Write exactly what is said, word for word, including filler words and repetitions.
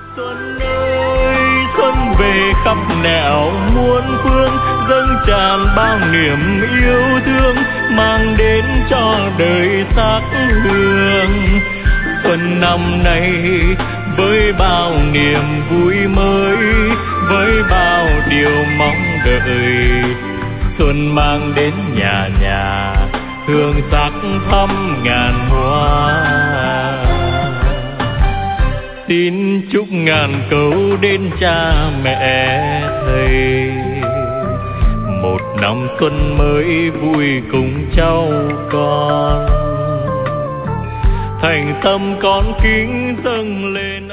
Xuân ơi xuân về khắp nẻo muôn phương, dâng tràn bao niềm yêu thương, mang đến cho đời sắc hương. Xuân năm nay với bao niềm vui mới, với bao điều mong đợi, xuân mang đến nhà nhà hương sắc thắm ngàn hoa. Xin chúc ngàn câu đến cha mẹ thầy, một năm xuân mới vui cùng cháu con, thành tâm con kính dâng lên.